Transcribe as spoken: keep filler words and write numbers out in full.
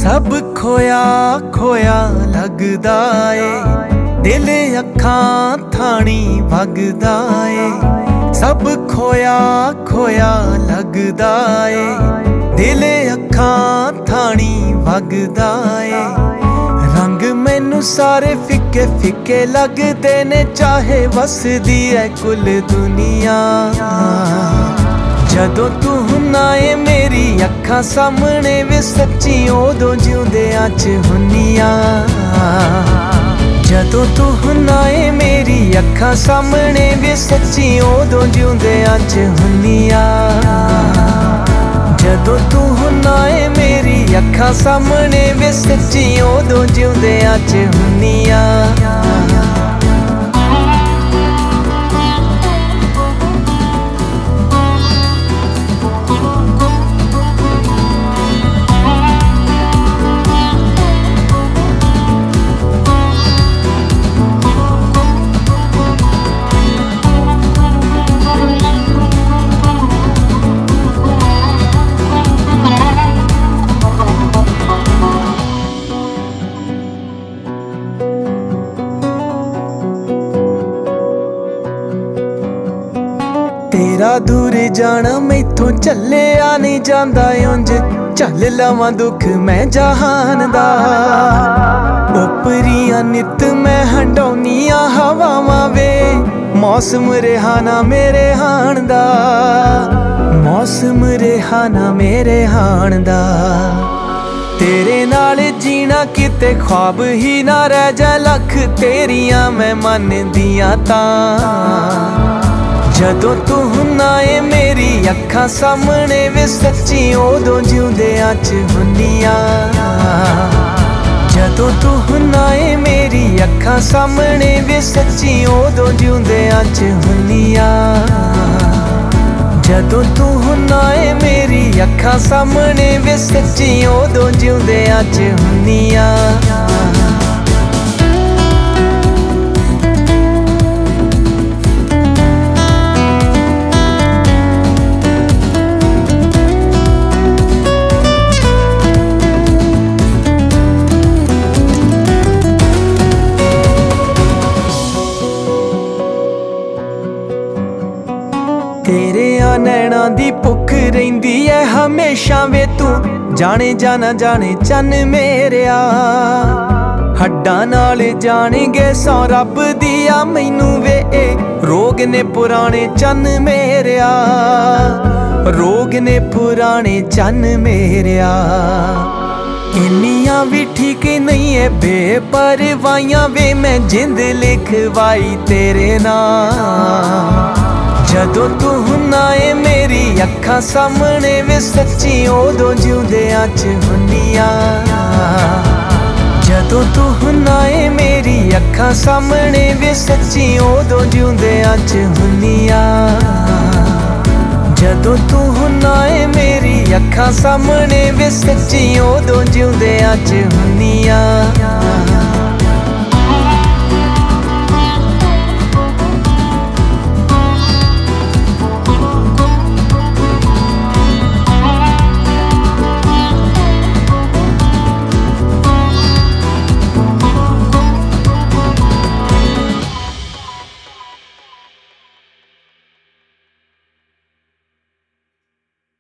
सब खोया खोया लगदा ए दिल अखां थानी वगदा ए। सब खोया खोया लगदा ए दिल अखां थानी वगदा ए। रंग मैनू सारे फिके फिके लगदे ने चाहे वसदी है कुल दुनिया। जदों तू हुन्ना ए मेरी अखां सामने वे सच्ची उदों जिउंदियां च हुन्नियां। जदों तू हुन्ना ए मेरी अखां सामने वे सच्ची उदों जिउंदियां च हुन्नियां। जदों तू हुन्ना ए मेरी अखां सामने वे सच्ची उदों जिउंदियां च हुन्नियां। तेरा दूर जाना मैथों झल्लिया नहीं जांदा उंज झल लवां दुख मैं जहान दा। ओपरियां नित मैं हंडौनियां हवावां वे मौसम रिहाना मेरे हाण दा। मौसम रिहाना मेरे हाण दा। तेरे नाल जीना किते ख्वाब ही ना रह जा लख तेरियां मैं मनदियां तां। जदों तू हुन्ना ए मेरी अखां सामने वे सच्ची उदों जिउंदियां च हुन्नियां। जदों तू हुन्ना ए मेरी अखां सामने वे सच्ची उदों जिउंदियां च हुन्नियां। जदों तू हुन्ना ए मेरी अखां सामने वे सच्ची उदों जिउंदियां च हुन्नियां। तेरे आ नैना दी भुख रहिंदी है हमेशा वे तू जाने जाना जाने चन्न मेरेया। हड्डां नाल जानेंगे सौ रब दिया मैनू वे ए रोग ने पुराने चन्न मेरेया। रोग ने पुराने चन्न मेरेया। इन्नियां भी ठीक नहीं है बेपरवाहियां वे मैं जिंद लिखवाई तेरे नाल। जदों तू हुन्ना ए मेरी अखां सामने वे सच्ची उदों जिउंदियां च हुन्नियां। जदों तू हुन्ना ए मेरी अखां सामने वे सच्ची उदों जिउंदियां च हुन्नियां। जदों तू हुन्ना ए मेरी अखां सामने वे सच्ची उदों जिउंदियां च हुन्नियां।